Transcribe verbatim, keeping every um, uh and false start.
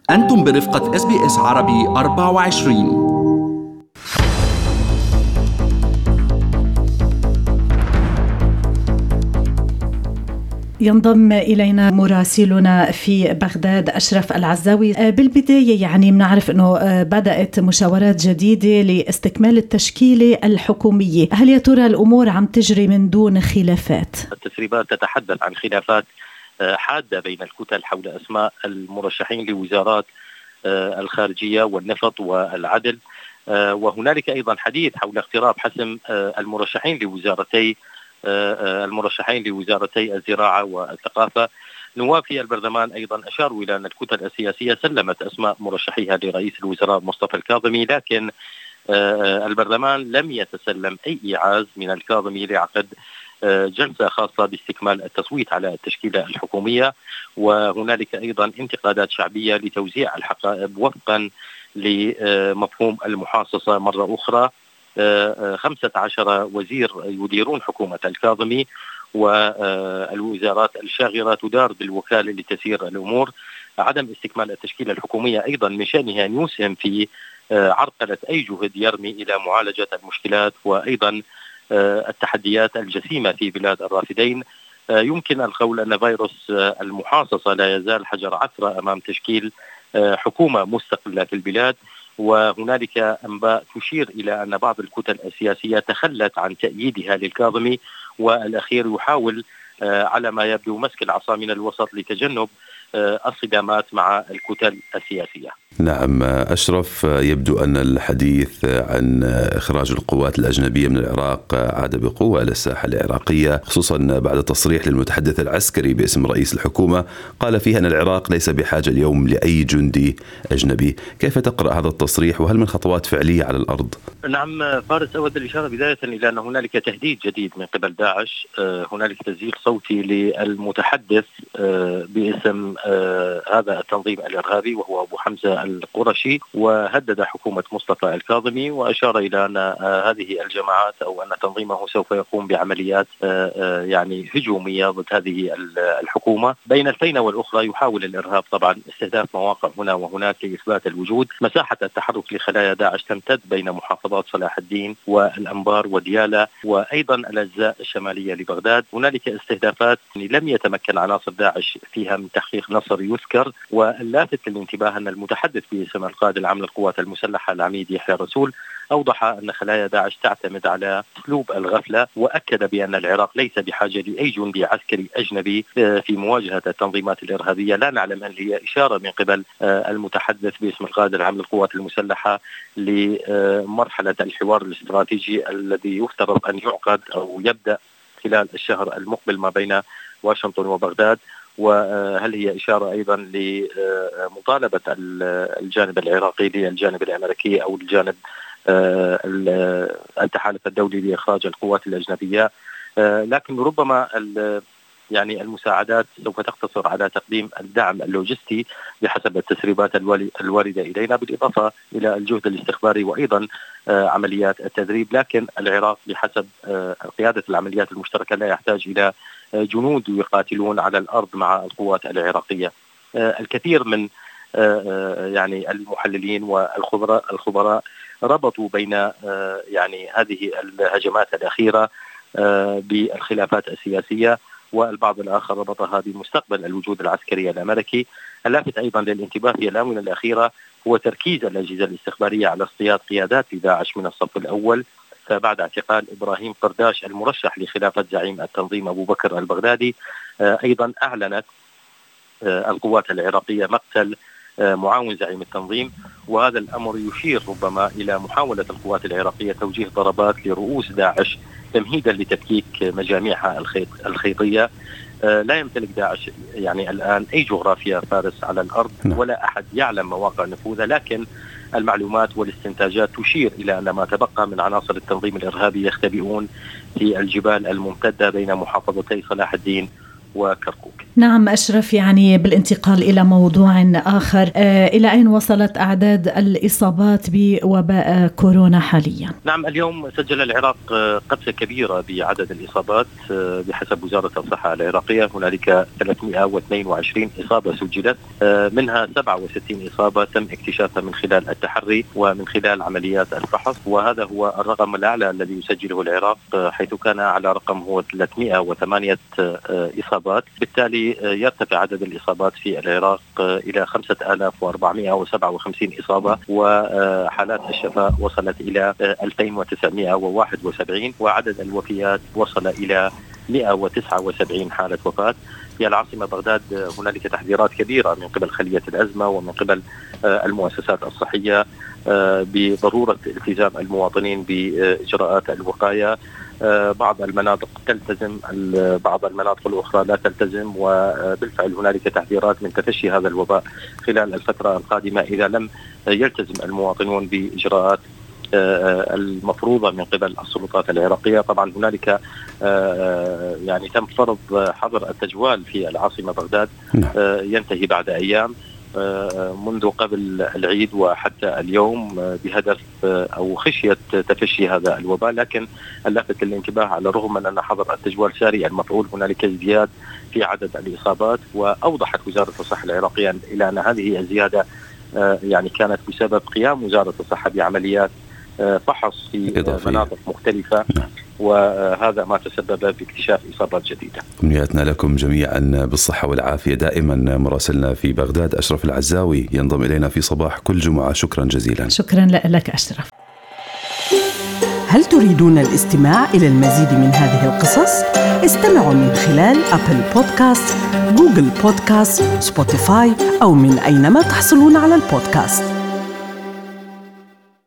أنتم برفقة إس بي إس عربي أربعة وعشرين. ينضم إلينا مراسلنا في بغداد أشرف العزاوي. بالبداية يعني بنعرف أنه بدأت مشاورات جديدة لاستكمال التشكيلة الحكومية، هل يا ترى الأمور عم تجري من دون خلافات؟ التسريبات تتحدث عن خلافات حادة بين الكتل حول أسماء المرشحين لوزارات الخارجية والنفط والعدل، وهنالك أيضا حديث حول اقتراب حسم المرشحين لوزارتي المرشحين لوزارتي الزراعة والثقافة. نواب في البرلمان أيضا أشاروا إلى أن الكتل السياسية سلمت أسماء مرشحيها لرئيس الوزراء مصطفى الكاظمي، لكن البرلمان لم يتسلم أي إيعاز من الكاظمي لعقد جلسة خاصة باستكمال التصويت على التشكيلة الحكومية. وهنالك أيضا انتقادات شعبية لتوزيع الحقائب وفقا لمفهوم المحاصصة مرة أخرى. خمسة عشر وزير يديرون حكومة الكاظمي، والوزارات الشاغرة تدار بالوكالة لتسيير الأمور. عدم استكمال التشكيلة الحكومية أيضا من شأنها أن يسهم في عرقلة أي جهد يرمي إلى معالجة المشكلات وأيضا التحديات الجسيمة في بلاد الرافدين. يمكن القول أن فيروس المحاصصة لا يزال حجر عثرة أمام تشكيل حكومة مستقلة في البلاد، وهنالك أنباء تشير إلى أن بعض الكتل السياسية تخلت عن تأييدها للكاظمي، والأخير يحاول على ما يبدو مسك العصا من الوسط لتجنب الصدامات مع الكتل السياسية. نعم أشرف، يبدو أن الحديث عن إخراج القوات الأجنبية من العراق عاد بقوة إلى الساحة العراقية، خصوصا بعد تصريح للمتحدث العسكري باسم رئيس الحكومة قال فيها أن العراق ليس بحاجة اليوم لأي جندي أجنبي. كيف تقرأ هذا التصريح وهل من خطوات فعلية على الأرض؟ نعم فارس، أود الإشارة بداية إلى أن هنالك تهديد جديد من قبل داعش. هنالك تسجيل صوتي للمتحدث باسم هذا التنظيم الإرهابي وهو أبو حمزة القرشي، وهدد حكومة مصطفى الكاظمي وأشار إلى أن هذه الجماعات أو أن تنظيمه سوف يقوم بعمليات يعني هجومية ضد هذه الحكومة. بين الفينة والأخرى يحاول الإرهاب طبعا استهداف مواقع هنا وهناك لإثبات الوجود. مساحة التحرك لخلايا داعش تمتد بين محافظات صلاح الدين والأنبار وديالى وأيضا الأجزاء الشمالية لبغداد. هنالك استهدافات لم يتمكن عناصر داعش فيها من تحقيق نصر يذكر. واللافت للانتباه أن المتحدث باسم القائد العام للقوات المسلحة العميد يحيى رسول أوضح أن خلايا داعش تعتمد على أسلوب الغفلة، وأكد بأن العراق ليس بحاجة لأي جندي عسكري أجنبي في مواجهة التنظيمات الإرهابية. لا نعلم هل هي إشارة من قبل المتحدث باسم القائد العام للقوات المسلحة لمرحلة الحوار الاستراتيجي الذي يفترض أن يعقد أو يبدأ خلال الشهر المقبل ما بين واشنطن وبغداد، وهل هي إشارة أيضا لمطالبة الجانب العراقي للجانب الأمريكي أو الجانب التحالف الدولي لإخراج القوات الأجنبية. لكن ربما يعني المساعدات سوف تقتصر على تقديم الدعم اللوجستي بحسب التسريبات الواردة إلينا، بالإضافة إلى الجهد الاستخباري وأيضا عمليات التدريب. لكن العراق بحسب قيادة العمليات المشتركة لا يحتاج إلى جنود يقاتلون على الأرض مع القوات العراقية. الكثير من يعني المحللين والخبراء الخبراء ربطوا بين يعني هذه الهجمات الأخيرة بالخلافات السياسية، والبعض الآخر ربطها بمستقبل الوجود العسكري الأمريكي. اللافت أيضا للانتباه في الآونة الأخيرة هو تركيز الأجهزة الاستخبارية على اصطياد قيادات داعش من الصف الأول. فبعد اعتقال إبراهيم قرداش المرشح لخلافة زعيم التنظيم أبو بكر البغدادي، أيضا أعلنت القوات العراقية مقتل معاون زعيم التنظيم، وهذا الأمر يشير ربما إلى محاولة القوات العراقية توجيه ضربات لرؤوس داعش تمهيدا لتفكيك مجاميعها الخيطية. لا يمتلك داعش يعني الآن أي جغرافيا فارس على الأرض، ولا أحد يعلم مواقع نفوذه، لكن المعلومات والاستنتاجات تشير إلى أن ما تبقى من عناصر التنظيم الإرهابي يختبئون في الجبال الممتدة بين محافظتي صلاح الدين وكركوك. نعم أشرف، يعني بالانتقال إلى موضوع آخر، آه إلى أين وصلت أعداد الإصابات بوباء كورونا حاليا؟ نعم، اليوم سجل العراق قفزة كبيرة بعدد الإصابات. بحسب وزارة الصحة العراقية هنالك ثلاثمئة واثنين وعشرين إصابة سجلت، منها سبعة وستين إصابة تم اكتشافها من خلال التحري ومن خلال عمليات الفحص، وهذا هو الرقم الأعلى الذي يسجله العراق، حيث كان على رقم هو ثلاثمئة وثمانية إصابات. بالتالي يرتفع عدد الإصابات في العراق إلى خمسة آلاف وأربعمئة وسبعة وخمسين إصابة، وحالات الشفاء وصلت إلى ألفين وتسعمئة وواحد وسبعين، وعدد الوفيات وصل إلى مئة وتسعة وسبعين حالة وفاة. في العاصمة بغداد هنالك تحذيرات كبيرة من قبل خلية الأزمة ومن قبل المؤسسات الصحية بضرورة التزام المواطنين بإجراءات الوقاية. بعض المناطق تلتزم، بعض المناطق الأخرى لا تلتزم، وبالفعل هنالك تحذيرات من تفشي هذا الوباء خلال الفترة القادمة إذا لم يلتزم المواطنون بإجراءات المفروضة من قبل السلطات العراقية. طبعا هنالك يعني تم فرض حظر التجوال في العاصمة بغداد ينتهي بعد أيام منذ قبل العيد وحتى اليوم بهدف أو خشية تفشي هذا الوباء. لكن اللافت الانتباه على الرغم من أن حظر التجوال ساري المفعول هنالك ازدياد في عدد الإصابات، وأوضحت وزارة الصحة العراقية إلى أن هذه الزيادة يعني كانت بسبب قيام وزارة الصحة بعمليات فحص في إضافية. مناطق مختلفة، وهذا ما تسبب باكتشاف إصابات جديدة. أمنياتنا لكم جميعا بالصحة والعافية دائما. مراسلنا في بغداد أشرف العزاوي ينضم إلينا في صباح كل جمعة. شكرا جزيلا. شكرا لك أشرف. هل تريدون الاستماع إلى المزيد من هذه القصص؟ استمعوا من خلال أبل بودكاست، جوجل بودكاست، سبوتيفاي أو من أينما تحصلون على البودكاست.